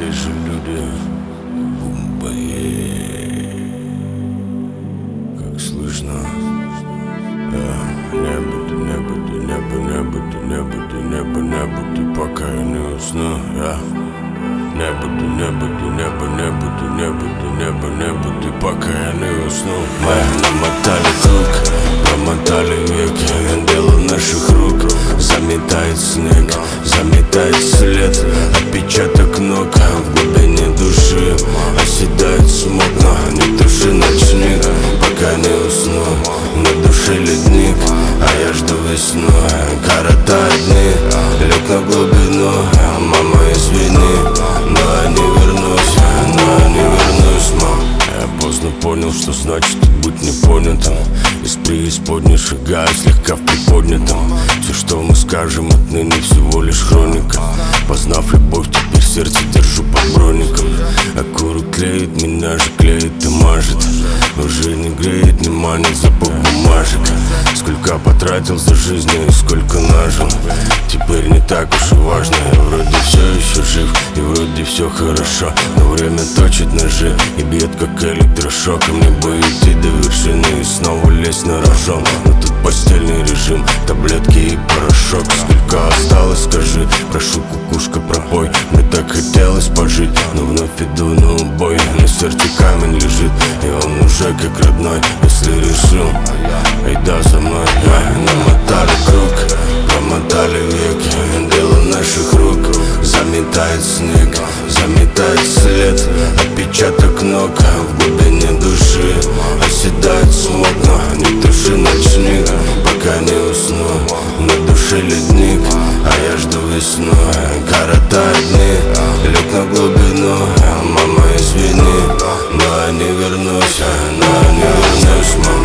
здесь же люди. Как слышно, не буду, пока я не усну. Не буду, пока я не усну. Мы намотали круг, промотали веки, дело наших рук. Заметает снег, заметает след, отпечаток ног в глубине души. Оседает смог, но не туши ночник, пока не усну. На душе ледник, а я жду весну. Коротает дни, лег на глубину. Мама, извини, но я не вернусь, мам. Я поздно понял, что значит быть непонятым. Из преисподней шагаю слегка в приподнятом. Все, что мы скажем, отныне всего лишь хроника. Познав любовь, теперь сердце держу под броником. Окурок клеит, меня же клеит и мажет. Уже не греет, не манит запах бумажек. Сколько потратил за жизнь и сколько нажил. Теперь не так уж и важно. Я вроде все еще жив и вроде все хорошо. Но время точит ножи и бьет как электрошок. И мне бы идти до вершины и снова лезть на рожон. Но тут постельный режим, таблетки и порошок. Сколько осталось, скажи, прошу, кукушка, пропой. Мне так хотелось пожить, но вновь иду на убой. На сердце камень лежит, и он уже как родной. Если решил, айда за мной. Намотали круг, промотали веки, дело наших рук. Заметает снег, заметает след, отпечаток ног в глубине души. Оседает смог, но не туши ночник, пока не усну. На душе ледник, а я жду весну. Коротает дни, лег на глубину. Мама, извини, но я не вернусь, мам.